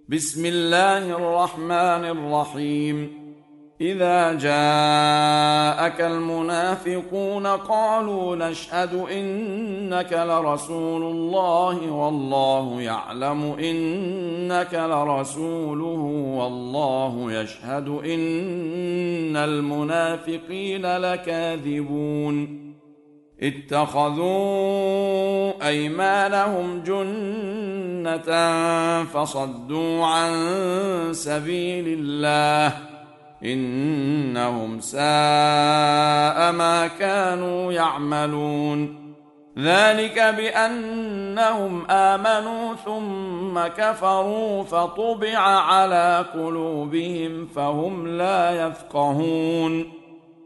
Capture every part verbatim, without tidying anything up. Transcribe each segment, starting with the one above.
بسم الله الرحمن الرحيم. إذا جاءك المنافقون قالوا نشهد إنك لرسول الله والله يعلم إنك لرسوله والله يشهد إن المنافقين لكاذبون. اتخذوا أيمانهم جنة فصدوا عن سبيل الله إنهم ساء ما كانوا يعملون. ذلك بأنهم آمنوا ثم كفروا فطبع على قلوبهم فهم لا يفقهون.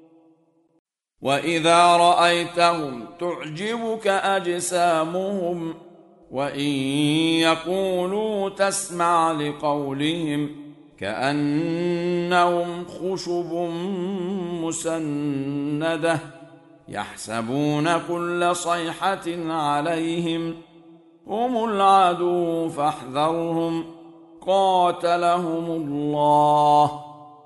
وإذا رأيتهم تعجبك أجسامهم وإن يقولوا تسمع لقولهم كأنهم خشب مسندة يحسبون كل صيحة عليهم هم العدو فاحذرهم قاتلهم الله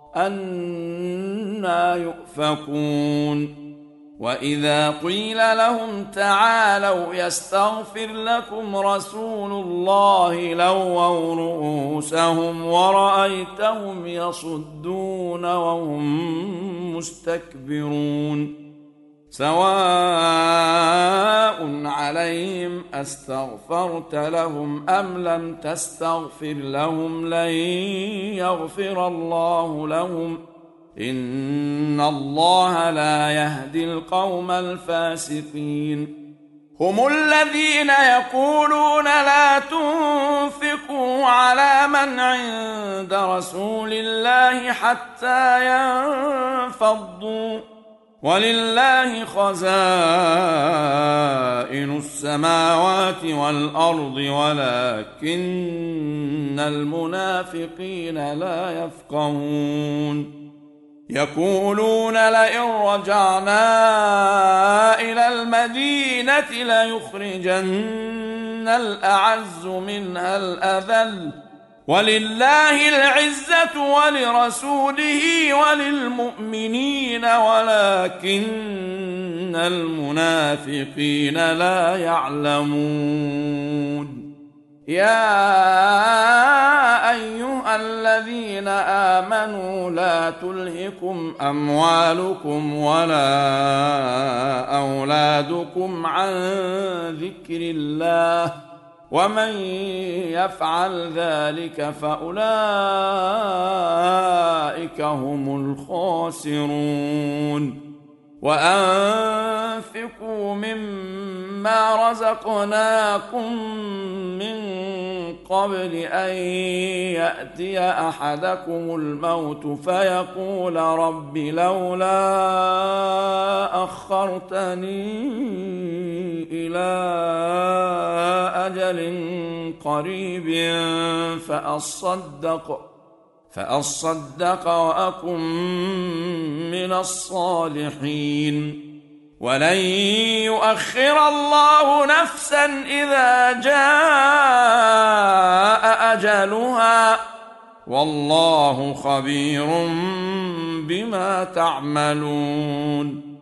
أنى يؤفكون. وإذا قيل لهم تعالوا يستغفر لكم رسول الله لووا رؤوسهم ورأيتهم يصدون وهم مستكبرون. سواء عليهم أستغفرت لهم أم لم تستغفر لهم لن يغفر الله لهم إن الله لا يهدي القوم الفاسقين. هم الذين يقولون لا تنفقوا على من عند رسول الله حتى ينفضوا ولله خزائن السماوات والأرض ولكن المنافقين لا يفقهون. يقولون لئن رجعنا إلى المدينة ليخرجن الأعز منها الأذل ولله العزة ولرسوله وللمؤمنين ولكن المنافقين لا يعلمون. يا أيها الذين آمنوا لا تلهكم أموالكم ولا أولادكم عن ذكر الله ومن يفعل ذلك فأولئك هم الخاسرون. وأنفقوا مما رزقناكم من قبل أن يأتي أحدكم الموت فيقول رب لولا أخرتني إلى أجل قريب فأصدق فأصدق وأكن من الصالحين ولن يؤخر الله نفسا إذا جاء أجلها والله خبير بما تعملون.